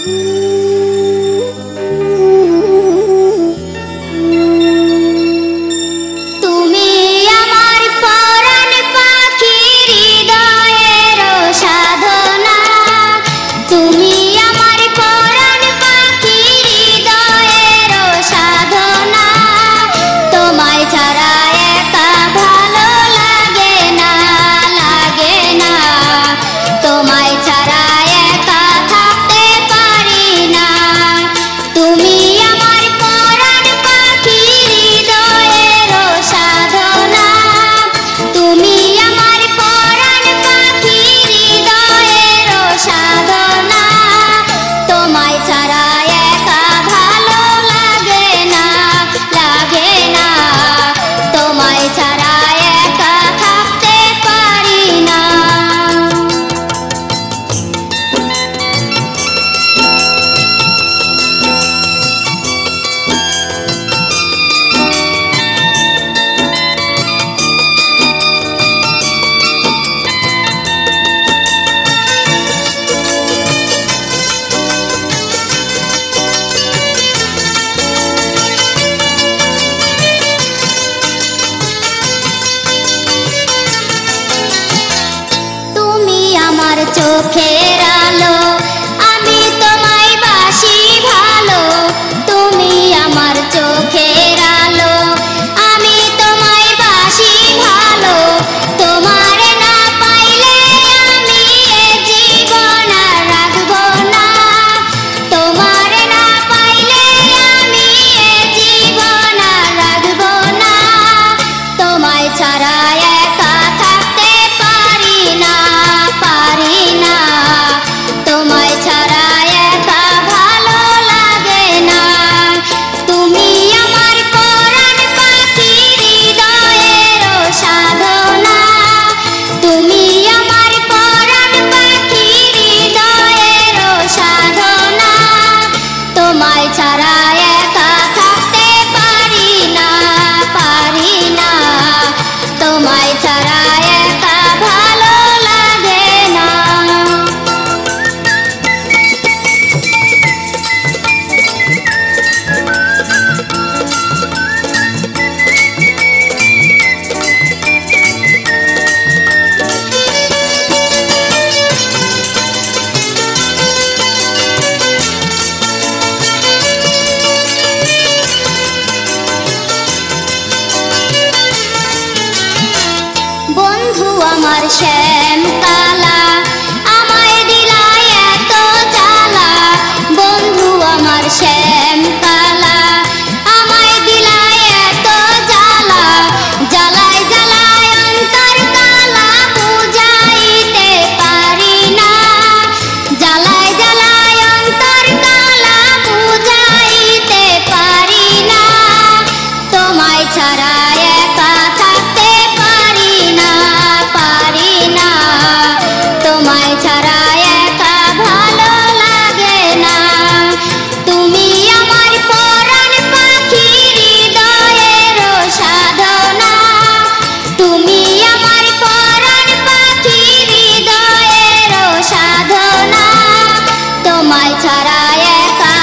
চোখের আলো আমি তোমায় বাসি ভালো, তুমি আমার চোখের আলো আমি তোমায় বাসি ভালো। তোমার না পাইলে আমি এ জীবন আর রাখবো না, তোমার না পাইলে আমি এ জীবন আর রাখবো না। তোমায় ছাড়া একা থাকতে পারি না, পারি না। তোমায় ছাড়া একা ভালো লাগে না। তুমি আমার পরাণ পাখি হৃদয়ের সাধনা, তুমি আমার পরাণ পাখি হৃদয়ের সাধনা। তোমায় ছাড়া একা থাকতে পারি না, পারি না। তোমায় ছাড়া একা ভালো লাগে না। বন্ধু আমার শ্যাম কালা আমায় দিলায় এত জ্বালা, বন্ধু আমার শ্যাম কালা আমায় দিলায় এত জ্বালা। জ্বালায় জ্বালায় অন্তর কালা বুঝাইতে পারি না, জ্বালায় জ্বালায় অন্তর কালা বুঝাইতে পারি না। তোমায় ছাড়া একা থাকতে পারি না, পারি না। তোমায় ছাড়া একা ভালো লাগে না। তুমি আমার পরাণ পাখি হৃদয়ের সাধনা, তুমি আমার পরাণ পাখি হৃদয়ের সাধনা। তোমায় ছাড়া একা